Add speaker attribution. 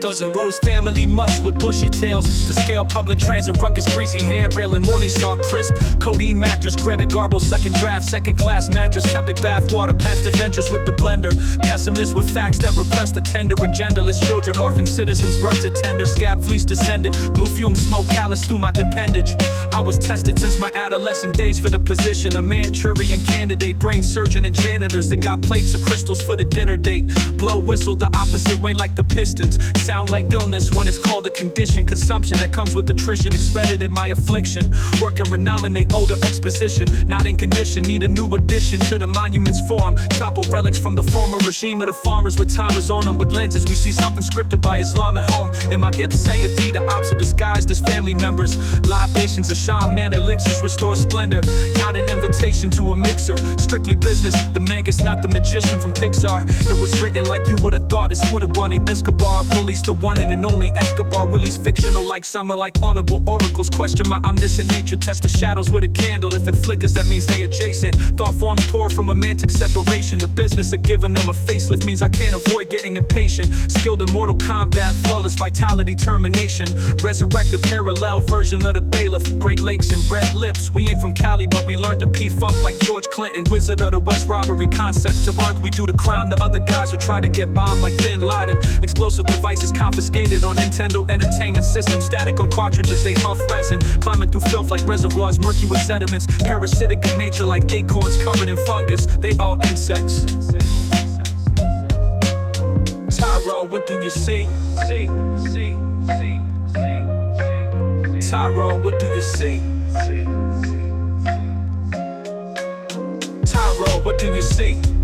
Speaker 1: doesn't rose family much with bushy tails. The scale public transit ruckus, greasy handrail and Morningstar crisp. Codeine mattress, credit garble, second draft, second class mattress, Celtic bath water, past adventures with the blender. Pessimist with facts that repress the tender. Agendaless children, orphan citizens, birth to tender. Scab fleece descendant, blue fume smoke callous through my appendage. I was tested since my adolescent days for the position of Manchurian candidate. Brain surgeon and janitors that got plates of crystals for the dinner date. Blow whistle the opposite way like the Pistons. Sound like illness when it's called a condition. Consumption that comes with attrition, expended in my affliction. Work and renominate older exposition. Not in condition, need a new addition to the monument's form. Topple relics from the former regime of the farmers with timers on them. With lenses, we see something scripted by Islam at home. In my hips, say a D, the ops are disguised as family members. Libations of shaman elixirs restore splendor. Not an invitation to a mixer, strictly business. The manga's not the magician from Pixar. It was written like you would've thought. It's what a bunny Escobar. Bullies the one and only Escobar. Willie's fictional like summer, like audible oracles. Question my omniscient nature. Test the shadows with a candle. If it flickers, that means they adjacent. Thought forms pour from romantic separation. The business of giving them a facelift means I can't avoid getting impatient. Skilled in mortal combat, flawless vitality, termination. Resurrect a parallel version of the bailiff. Great Lakes and red lips. We ain't from Cali, but we learned to P-Funk like George Clinton. Wizard of the West robbery concept. To art, we do the crime. The other guys will try to get bombed like Bin Laden. Explosive devices confiscated on Nintendo Entertainment System. Static on cartridges, they huff resin. Climbing through filth like reservoirs, murky with sediments. Parasitic in nature like acorns covered in fungus. They all insects. Tyro, what do you see? Tyro, what do you see? Tyro, what do you see?